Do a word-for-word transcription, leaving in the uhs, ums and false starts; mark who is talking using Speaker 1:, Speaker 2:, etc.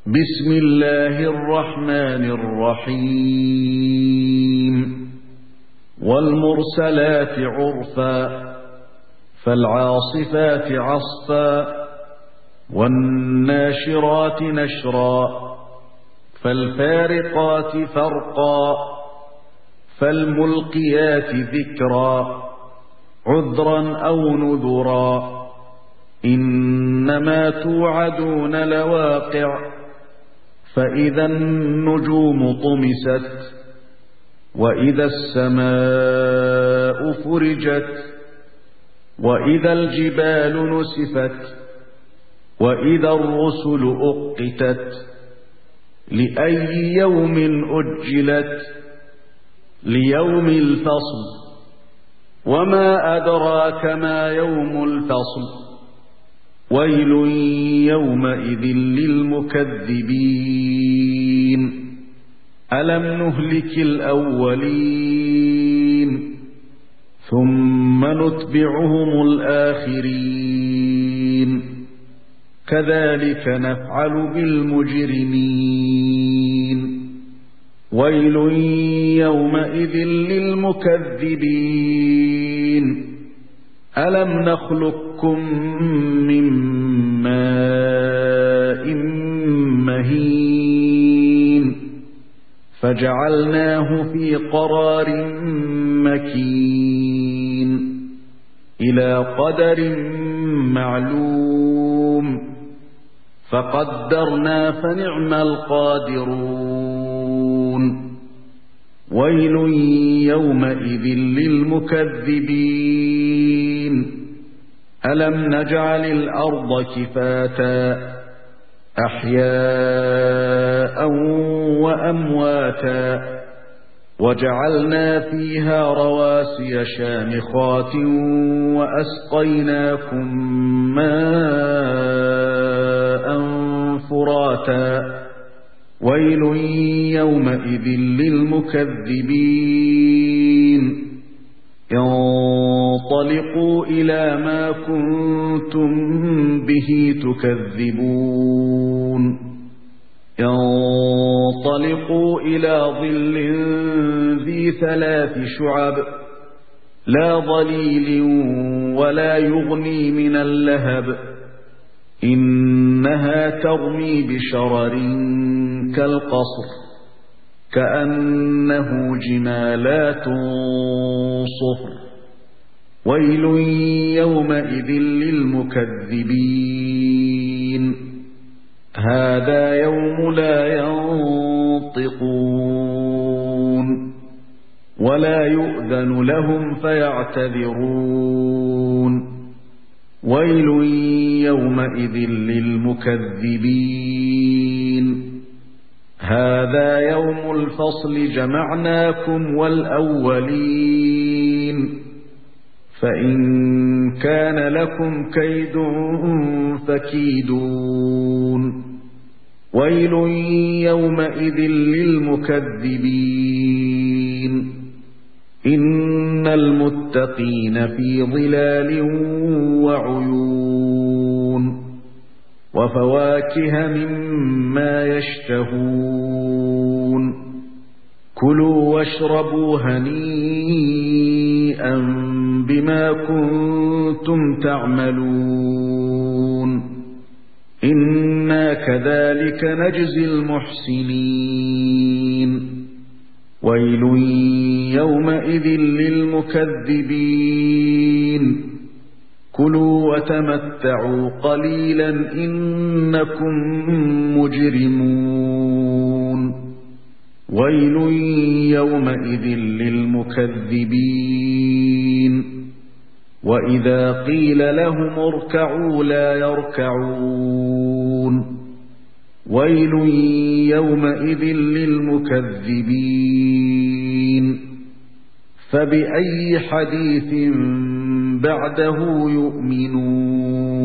Speaker 1: بسم الله الرحمن الرحيم والمرسلات عرفا فالعاصفات عصفا والناشرات نشرا فالفارقات فرقا فالملقيات ذكرا عذرا أو نذرا إنما توعدون لواقع فإذا النجوم طمست وإذا السماء فرجت وإذا الجبال نسفت وإذا الرسل أقتت لأي يوم أجلت ليوم الفصل وما أدراك ما يوم الفصل ويل يومئذ للمكذبين ألم نهلك الأولين ثم نتبعهم الآخرين كذلك نفعل بالمجرمين ويل يومئذ للمكذبين ألم نخلقكم من ماء مهين فجعلناه في قرار مكين إلى قدر معلوم فقدرنا فنعم القادرون ويل يومئذ للمكذبين ألم نجعل الأرض كفاتا أحياء وأمواتا وجعلنا فيها رواسي شامخات وأسقيناكم ماء فراتا ويل يومئذ للمكذبين انطلقوا إلى ما كنتم به تكذبون انطلقوا إلى ظل ذي ثلاث شعب لا ظليل ولا يغني من اللهب إنها ترمي بشرر كالقصر كأنه جمالات صفر ويل يومئذ للمكذبين هذا يوم لا ينطقون ولا يؤذن لهم فيعتذرون ويل يومئذ للمكذبين هذا يوم الفصل جمعناكم والأولين فإن كان لكم كيد فكيدون ويل يومئذ للمكذبين إن المتقين في ظلال وعيون وفواكه مما يشتهون كلوا واشربوا هنيئا بما كنتم تعملون إنا كذلك نجزي المحسنين ويل يومئذ للمكذبين كلوا وتمتعوا قليلا إنكم مجرمون ويل يومئذ للمكذبين وإذا قيل لهم اركعوا لا يركعون ويل يومئذ للمكذبين فبأي حديث بعده يؤمنون